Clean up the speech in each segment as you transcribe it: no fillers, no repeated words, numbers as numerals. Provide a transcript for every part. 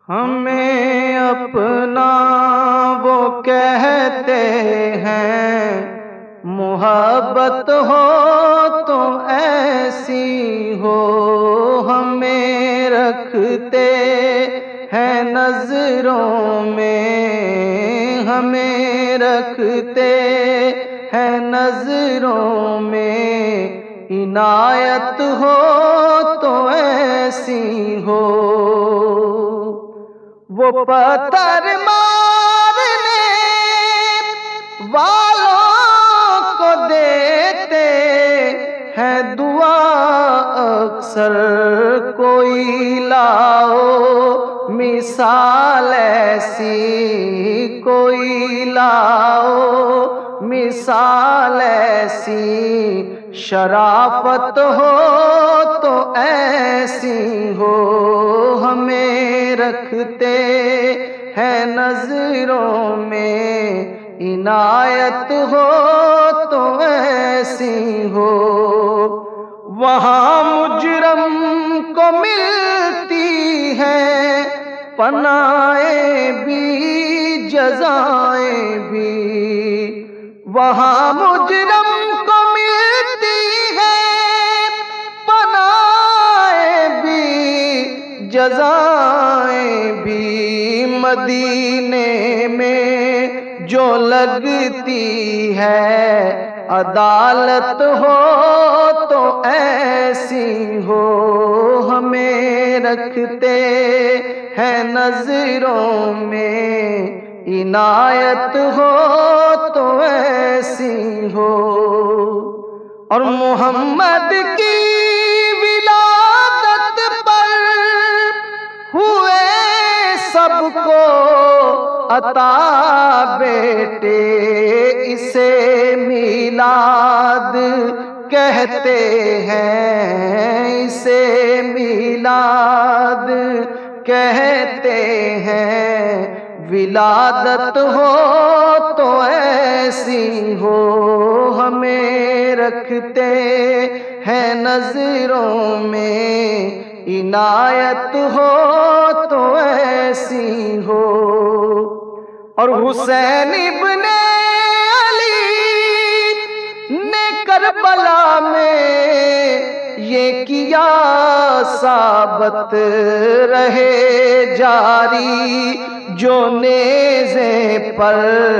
ہمیں اپنا وہ کہتے ہیں، محبت ہو تو ایسی ہو، ہمیں رکھتے ہیں نظروں میں، ہمیں رکھتے ہیں نظروں میں، عنایت ہو تو ایسی ہو، وہ پتھر مارنے والوں کو دیتے ہیں دعا اکثر، کوئی لاؤ مثال ایسی، کوئی لاؤ مثال ایسی، شرافت ہو تو ایسی ہو، ہمیں رکھتے ہیں نظروں میں، عنایت ہو تو ایسی ہو، وہاں مجرم کو ملتی ہے پناہیں بھی جزائیں بھی، وہاں مجرم کو ملتی ہے پناہیں بھی جزائیں بھی، مدینے میں جو لگتی ہے عدالت ہو تو ایسی ہو، ہمیں رکھتے ہیں نظروں میں، عنایت ہو تو ایسی ہو، اور محمد کی ولادت پر ہوئے سب کو عطا بیٹے، اسے میلاد کہتے ہیں، اسے میلاد کہتے ہیں، ولادت ہو تو ایسی ہو، ہمیں رکھتے ہیں نظروں میں، عنایت ہو تو ایسی ہو، اور حسین ابن علی نے کربلا میں یہ کیا ثابت رہے جاری، جو نیزے پر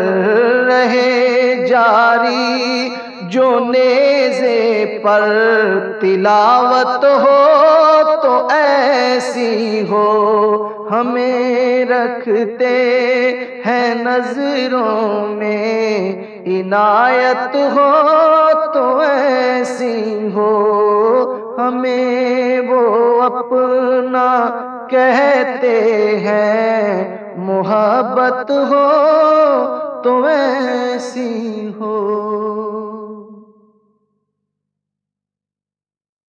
رہے جاری، جو نیزے پر تلاوت ہو تو ایسی ہو، ہمیں رکھتے ہیں نظروں میں، عنایت ہو تو ایسی ہو، ہمیں وہ اپنا کہتے ہیں، محبت ہو تو ایسی ہو۔